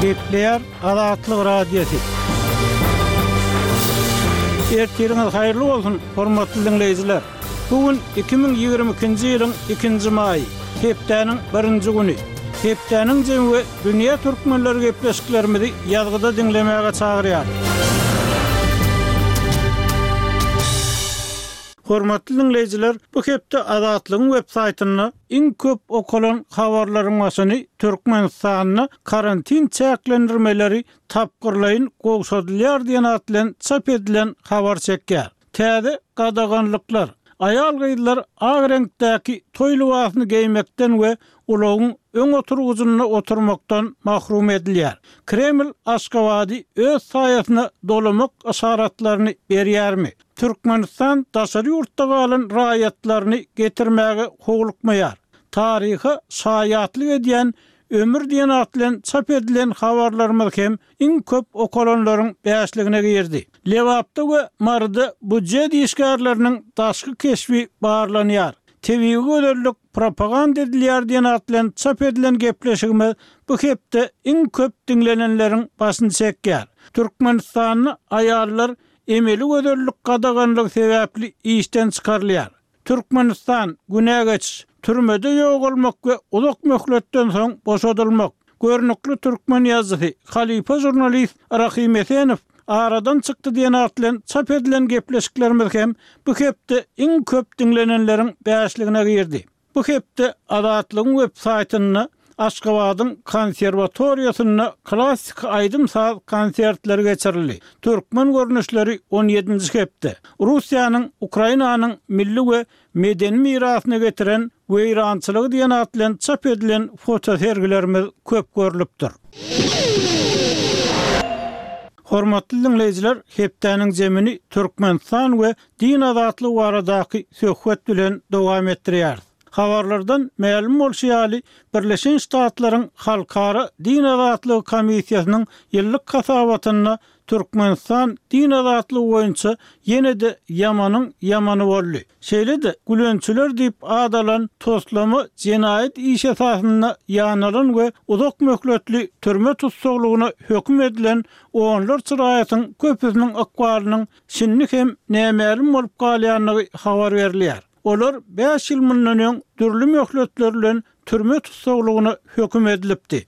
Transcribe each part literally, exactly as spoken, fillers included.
Gepleyer Azatlyk radiosu. Ertiriňiz haýyrly bolsun, hormatly dinleýijiler. Bugün iki bin ýygrimi ikinji ýylyň ikinji maýy, hepdeniň birinji güni. Hepdeniň jemgy dünýä türkmenleri gepleşiklerimizi ýazgyda dinlemäge çagyrýar. Hormatly dinleýijiler, bu hepde Azatlygyň web saýtyny iň köp okulan habarlaryň başyny Türkmenistanyň karantin çäklendirmeleri tapgyrlaýyn gowşadylýar diýen atlan çap edilen habar çekýär. Täze gadaganlyklar, ayal gyýdylar ag reňktäki toý libasyny giýmekden we ulagyň öň oturguzyna oturmakdan mahrum edilýär. Kreml Aşgabatdy öz saýasyna dolamak aşaratlaryny berýärmi? Türkmenistan daşary ýurtda galan raýatlaryny getirmäge howlukmaýar. Taryhy şaýatlyk edýän ömür diýen atlan çap edilen habarlarymyz hem iň köp okulanlaryň bäşligine girdi. Lewapda we Marda budjet işgärleriniň daşky keşfi barlanýar. T V göderlik propaganda edilýär diýen atlan çap edilen gepleşigimiz bu hepde iň köp dinlenenleriň başyny çekýär. Türkmenistanyň aýallar emeli göderlik gadaganlyk sebäpli işden çykarylýar. Türkmenistan günägeç türmede ýok bolmak we uzak möhletden soň boşadylmak. Görnükli türkmen ýazgysy, halifa jurnalist Rahim Esenow aradan çykdy diýen atlan çap edilen gepleşiklerimiz hem bu hepde iň köp dinlenenleriň bäşligine girdi. Bu hepde Azatlygyň web saýtyny Aşgabatyň konserwatoriýasyna klassik aýdym saz konsertleri geçirildi. Türkmen görnüşleri on ýedinji hepde. Russiýanyň Ukrainanyň milli we medeni mirasyny getiren weýrançylygy diýen atlan çap edilen foto sergilerimiz köp görülipdir. Hormatly dinleýijiler, hepdeniň jemini Türkmenistan we din azatlygy baradaky söhbet bilen dowam etdirýär. Habarlardan ma'lum bolýaly, Birleşen Ştatlaryň Halkara Din Azatlygy Komissiýasynyň ýyllyk hasabatyna Türkmenistan din azatlygy boýunça ýene-de ýamanyň ýamany boldy. Şeýle-de gülençiler diýip adalan toslama jenaýat iş esasyna ýanalan we uzak möhletli türme tutsaglygyna hökm edilen oňlar çyraýatyň köpüsiniň akwarynyň şinni hem nämälim bolup galýanyny habar berilýär. Olar beş ýyl mundan öň türlü möhletler bilen türme tutsaglygyna hökm edilipdi.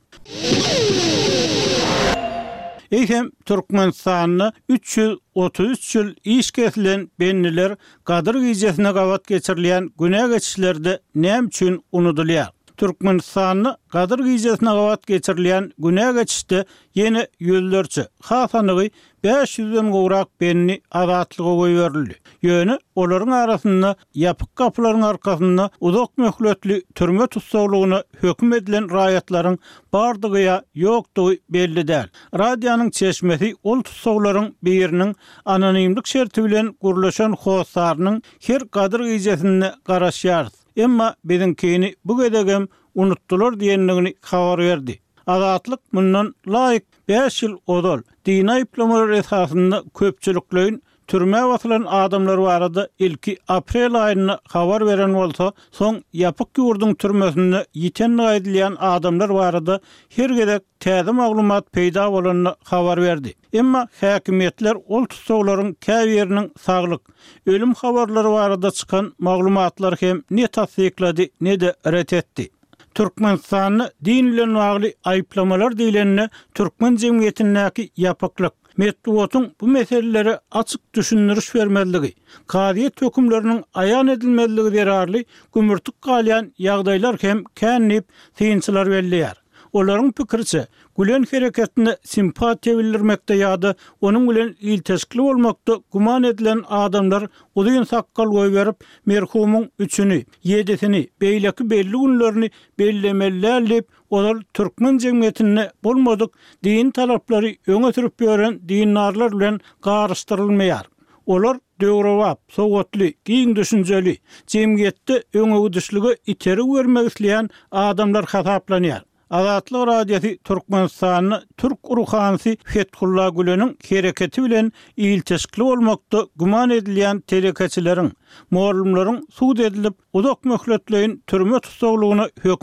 Eýhem Türkmenistanyň üç ýüz otuz üç ýyl iş kesilen benniler gadyr gijesine gawat geçirilýän güne geçişlerde näme üçin unutulýar? Türkmenistanyň gadyr gijesine gawat geçirilýän güne geçişde ýene ýüzlerçe hasanygy beş ýüzden gowrak benni azatlyga goýberildi. Ýöne olaryň arasynda ýapyk kapylaryň arkasynda uzak möhletli türme tutsaglygyna hökm edilen raýatlaryň bardygy ýokdugy belli däl. Radionyň çeşmesi ol tutsaglaryň biriniň anonimlik şerti bilen gurlaşan howsarynyň her gadyr gijesine garaşýar. Emma bizinkini bu gedegem unutdular diýenligini habar berdi. Azatlyk mundan laýyk beş ýyl odol dini aýplamalar esasynda köpçüliklerin türme wasylan adamlar barada ilki aprel aýyna habar beren bolsa, soň ýapyk ýurduň türmesinde ýiten aýdylýan adamlar barada her gedek täze maglumat peýda bolanyny habar berdi. Emma häkimetler ol tutsaglaryň käbiriniň saglyk, ölüm habarlary barada çykan maglumatlar hem ne tasdiklady ne de ret etdi. Türkmenistanyň din bilen bagly aýplamalar diýilenine türkmen jemgyýetindäki ýapyklyk, Medeniýetiň bu meselelere açyk düşündiriş bermezligi, kadiýet hökümleriniň aýan edilmezligi derarly gümürtük galýan ýagdaýlar hem känip synçylar belliýär. Olaryň pikirçe, gülen hereketine simpatiýa bildirmekde ýa-da onuň bilen ilteşikli bolmakda guman edilen adamlar uzun sakkal goýberip merhumyň üçüni, ýedisini, beýleki belli günlerini bellemellerlip olar türkmen jemgyýetine bolmadyk din talaplary öňe sürüp beren dinarlar bilen garşdyrylmaýar. Olar döwrewap, sowatly, giň düşünjeli, jemgyýetde öňe gidişligi iteri bermek isleýän adamlar hasaplanýar. Azatlyk radiosu Türkmenistanyň Türk uruhansy Fethullah Güleniň hereketi bilen ilteşikli bolmakda guman edilýän telekeçileriň, muallimleriň suud edilip uzak möhletleýin türme tutsaglygyna